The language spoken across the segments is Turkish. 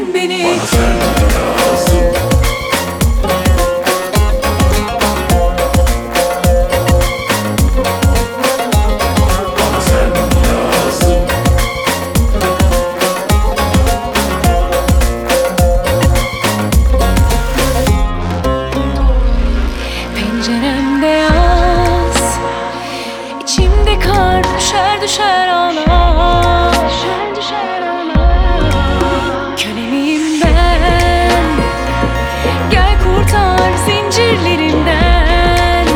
öpsen beni. Bana sen lazım. Bana sen lazım. Penceremde yaz, içimde kar düşer düşer ağlar. Köleniyim ben, gel kurtar zincirlerimden.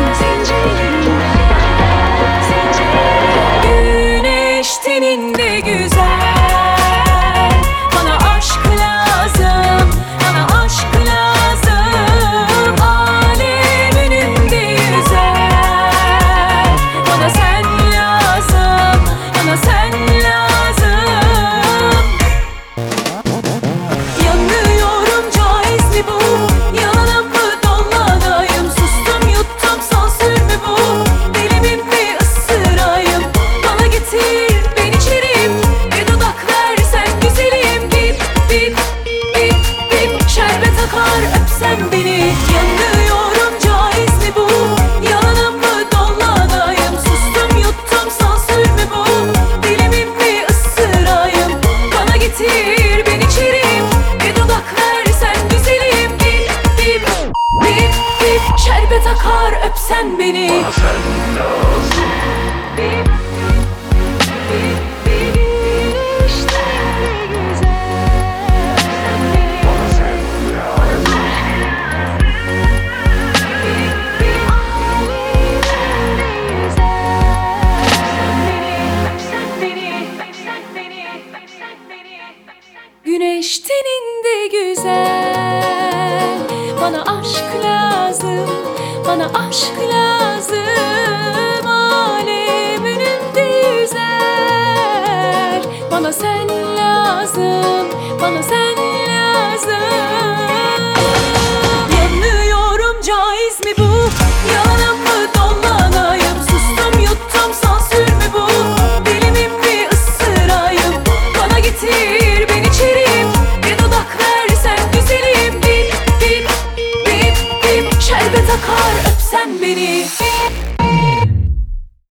Güneş teninde güzel, bana aşk lazım, bana aşk lazım. Alem önümde yüzer, bana sen lazım, bana sen lazım. Yanıyorum, caiz mi bu? Yalanım mı, dolladayım. Sustum, yuttum, sansür mü bu? Deli miyim mi, ısırayım? Bana getir, ben içerim. Bir dudak versen güzelim. Dip, dip, dip, dip. Şerbet akar, öpsen beni. Yanıyorum, caiz mi bu? Yalanım mı, dolladayım. Sustum, yuttum, sansür mü bu? Deli miyim mi, ısırayım? Bana getir, ben içerim. Bir dudak versen güzelim. Dip, dip, dip, dip. Şerbet akar, öpsen beni. Bana sen lazım. Dip, dip, dip. İşte güzel. Bana sen lazım. Güneş teninde güzel, bana aşk lazım, bana aşk lazım. Alem önümde yüzer, bana sen lazım,